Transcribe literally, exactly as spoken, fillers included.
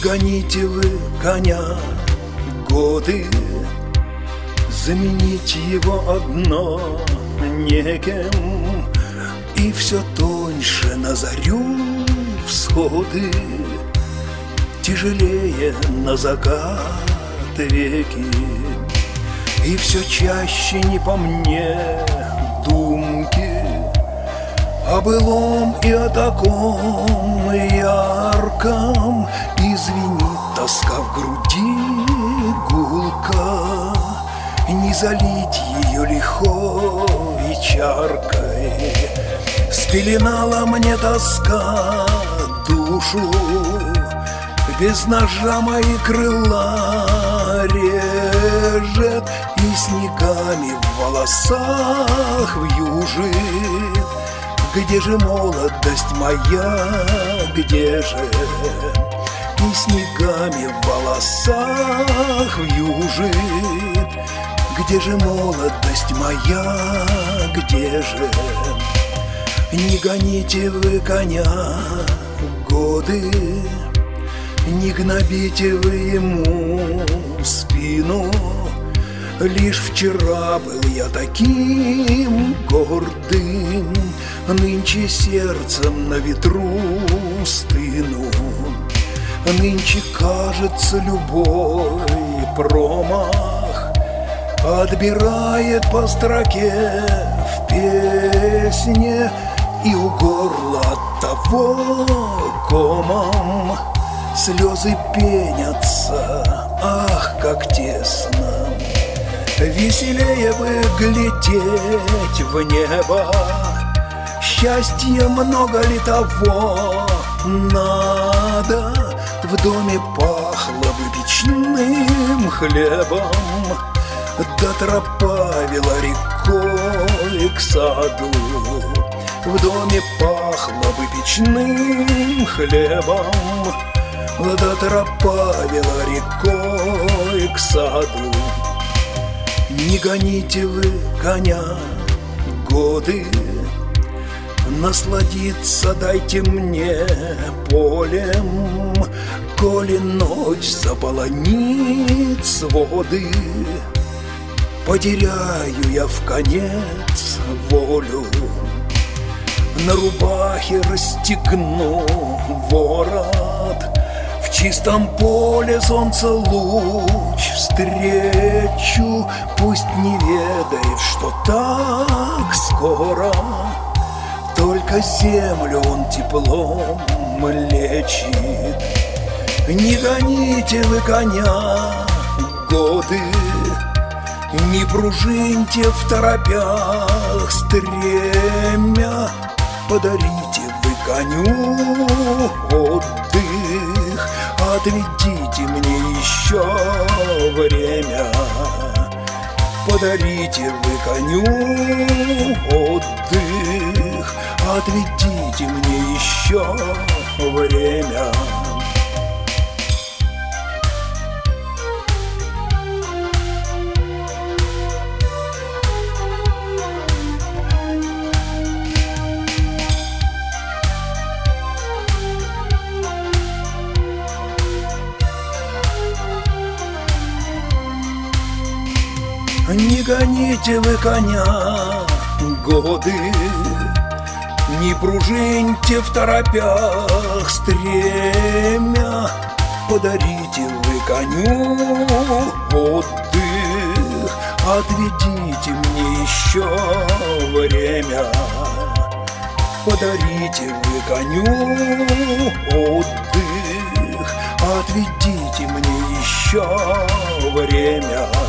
гоните вы коня, годы, заменить его одно некем, и все тоньше на зарю всходы, тяжелее на закат веки, и все чаще не по мне думки о былом и о таком ярком, и звенит тоска в груди гулко, не залить ее лихой чаркой. Спеленала мне тоска душу, без ножа мои крыла режет, и снегами в волосах вьюжит. Где же молодость моя, где же? И снегами в волосах вьюжит. Где же молодость моя, где же? Не гоните вы коня, годы, не гнобите вы ему спину. Лишь вчера был я таким гордым, нынче сердцем на ветру стыну. Нынче, кажется, любой промах отбирает по строке в песне, и у горла от того комом слезы пенятся, ах, как тесно. Веселее бы глядеть в небо, счастья много ли того надо? В доме пахло бы печным хлебом, да тропа вела рекой к саду. В доме пахло бы печным хлебом, да тропа вела рекой к саду. Не гоните вы коня, годы, насладиться дайте мне полем, коли ночь заполонит своды. Потеряю я в конец волю, на рубахе расстегну ворот, в чистом поле солнца луч встречу. Пусть не ведает, что так скоро, только землю он теплом лечит. Не гоните вы коня, годы, не пружиньте в торопях стремя. Подарите вы коню отдых, отведите мне еще время. Подарите вы коню отдых, отведите мне еще время. Не гоните вы коня, годы, не пружиньте в торопях стремя. Подарите вы коню отдых, отведите мне еще время. Подарите вы коню отдых, отведите мне еще время.